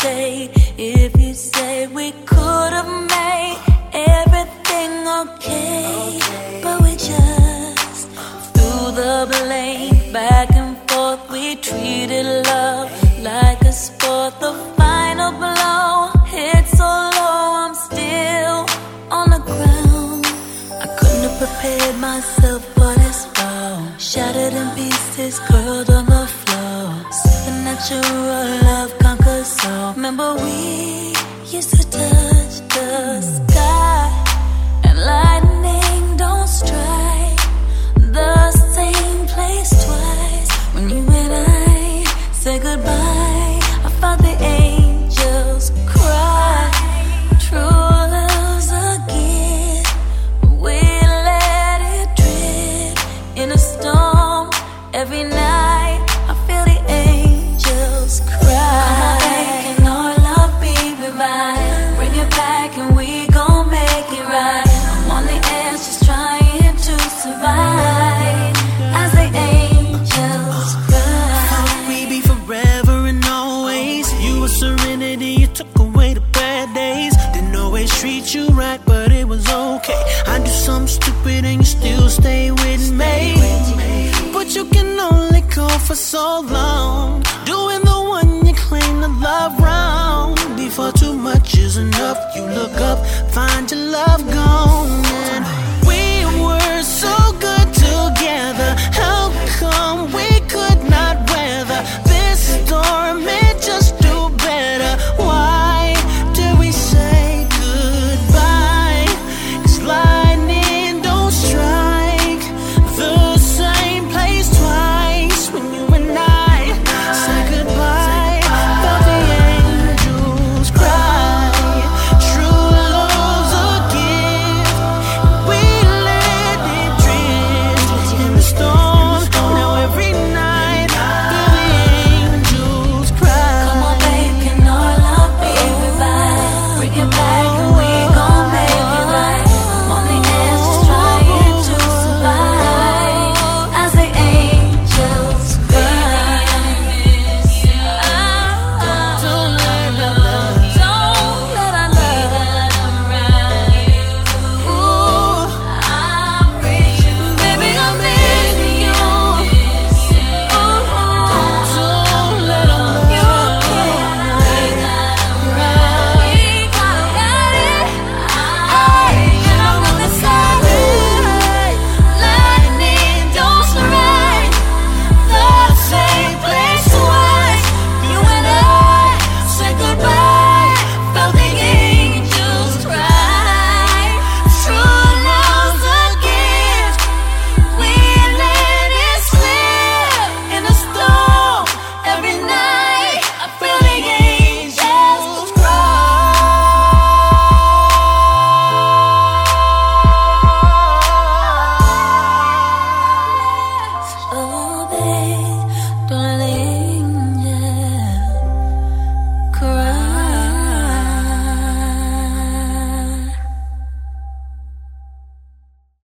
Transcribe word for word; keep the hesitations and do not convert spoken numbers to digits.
hesitate if you say we could have made everything okay, but we just threw the blame back and forth. We treated love like a sport. The final blow hit so low, I'm still on the ground. I couldn't have prepared myself for this fall. Shattered in pieces, curled on the floor. Supernatural love conquers all. Remember we used to touch the sky, and lightning don't strike the same place twice. When you and I said goodbye, I felt the angels cry. True love's a gift, we let it drip in a storm. Every night I feel the angels cry. Come on, babe, can our love be revived? Bring it back and we gon' make it right. I'm on the edge just trying to survive as the angels cry. Thought we'd be forever and always. You were serenity, you took away the bad days. Didn't always treat you right, but it was okay. I do something stupid and you still stay with me. But you can only go for so long, doing the one you claim to love wrong. Before too much is enough, you look up, find your love gone.